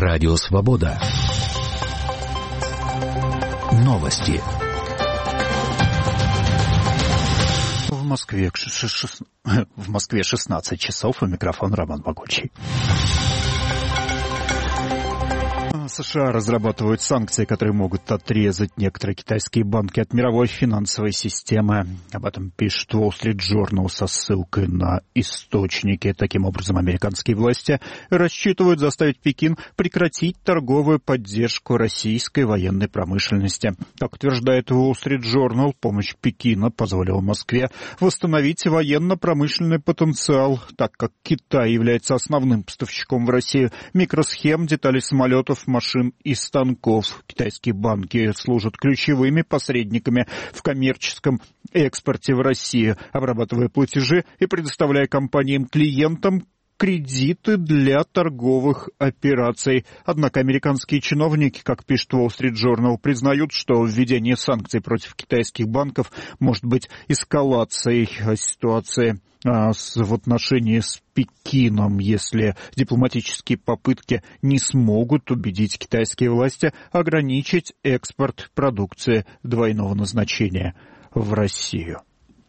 Радио Свобода. Новости. В Москве 16 часов, у микрофона Роман Могучий. США разрабатывают санкции, которые могут отрезать некоторые китайские банки от мировой финансовой системы. Об этом пишет Wall Street Journal со ссылкой на источники. Таким образом, американские власти рассчитывают заставить Пекин прекратить торговую поддержку российской военной промышленности. Как утверждает Wall Street Journal, помощь Пекина позволила Москве восстановить военно-промышленный потенциал, так как Китай является основным поставщиком в Россию микросхем, деталей самолетов, машин и станков. Китайские банки служат ключевыми посредниками в коммерческом экспорте в Россию, обрабатывая платежи и предоставляя компаниям-клиентам кредиты для торговых операций. Однако американские чиновники, как пишет Wall Street Journal, признают, что введение санкций против китайских банков может быть эскалацией ситуации в отношении с Пекином, если дипломатические попытки не смогут убедить китайские власти ограничить экспорт продукции двойного назначения в Россию.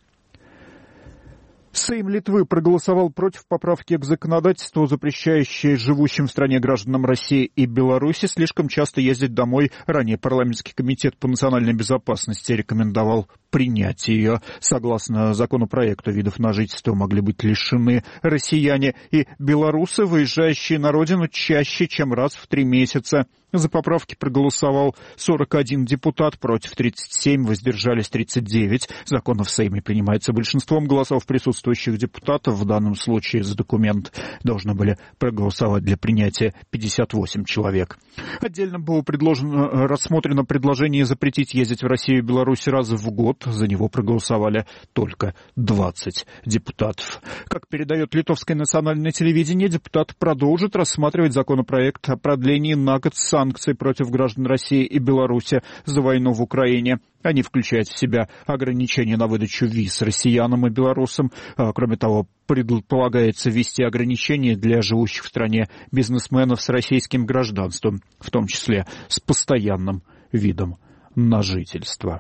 Сейм Литвы проголосовал против поправки к законодательству, запрещающей живущим в стране гражданам России и Беларуси слишком часто ездить домой. Ранее парламентский комитет по национальной безопасности рекомендовал принять ее. Согласно законопроекту, видов на жительство могли быть лишены россияне и белорусы, выезжающие на родину чаще, чем раз в 3 месяца. За поправки проголосовал 41 депутат, против 37, воздержались 39. Закон в Сейме принимается большинством голосов присутствующих депутатов. В данном случае за документ должны были проголосовать для принятия 58 человек. Отдельно было рассмотрено предложение запретить ездить в Россию и Беларусь раз в год. За него проголосовали только 20 депутатов. Как передает литовское национальное телевидение, депутаты продолжат рассматривать законопроект о продлении на год санкций против граждан России и Беларуси за войну в Украине. Они включают в себя ограничения на выдачу виз россиянам и белорусам. Кроме того, предполагается ввести ограничения для живущих в стране бизнесменов с российским гражданством, в том числе с постоянным видом на жительство.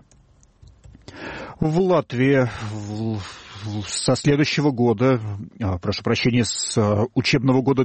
В Латвии со следующего года, с учебного года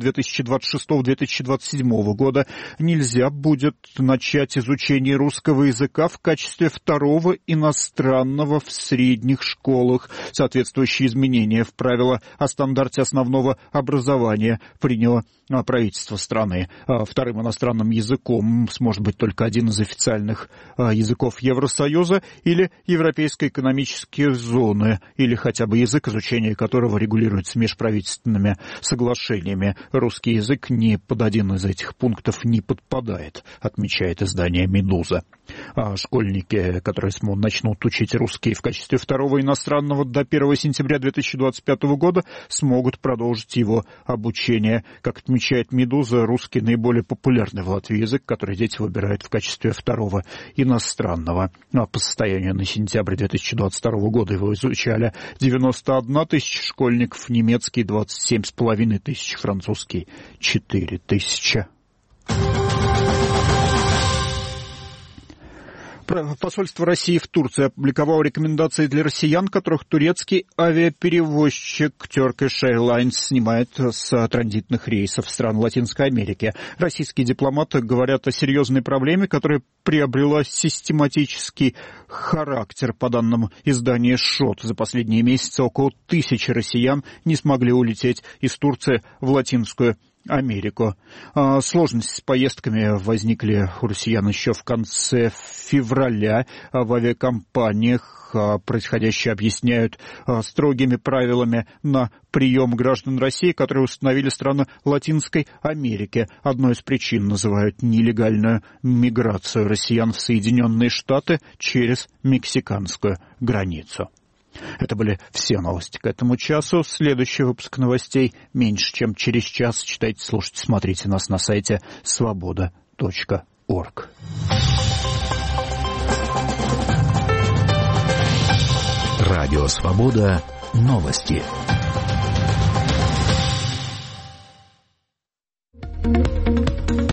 2026-2027 года нельзя будет начать изучение русского языка в качестве второго иностранного в средних школах. Соответствующие изменения в правила о стандарте основного образования приняло правительство страны. Вторым иностранным языком сможет быть только один из официальных языков Евросоюза или Европейской экономической зоны, или хотя бы язык, изучение которого регулируется межправительственными соглашениями. Русский язык ни под один из этих пунктов не подпадает, отмечает издание «Медуза». Школьники, которые начнут учить русский в качестве второго иностранного до 1 сентября 2025 года, смогут продолжить его обучение. Как отмечает «Медуза», русский наиболее популярный в Латвии язык, который дети выбирают в качестве второго иностранного. По состоянию на сентябрь 2022 года его изучали 91 тысяча школьников, немецкий 27,5 тысяч, французский 4 тысячи. Посольство России в Турции опубликовало рекомендации для россиян, которых турецкий авиаперевозчик Turkish Airlines снимает с транзитных рейсов стран Латинской Америки. Российские дипломаты говорят о серьезной проблеме, которая приобрела систематический характер. По данным издания ШОТ, за последние месяцы около 1000 россиян не смогли улететь из Турции в Латинскую Америку. Сложности с поездками возникли у россиян еще в конце февраля. В авиакомпаниях происходящее объясняют строгими правилами на прием граждан России, которые установили страны Латинской Америки. Одной из причин называют нелегальную миграцию россиян в Соединенные Штаты через мексиканскую границу. Это были все новости к этому часу. Следующий выпуск новостей меньше, чем через час. Читайте, слушайте, смотрите нас на сайте svoboda.org. Радио Свобода. Новости.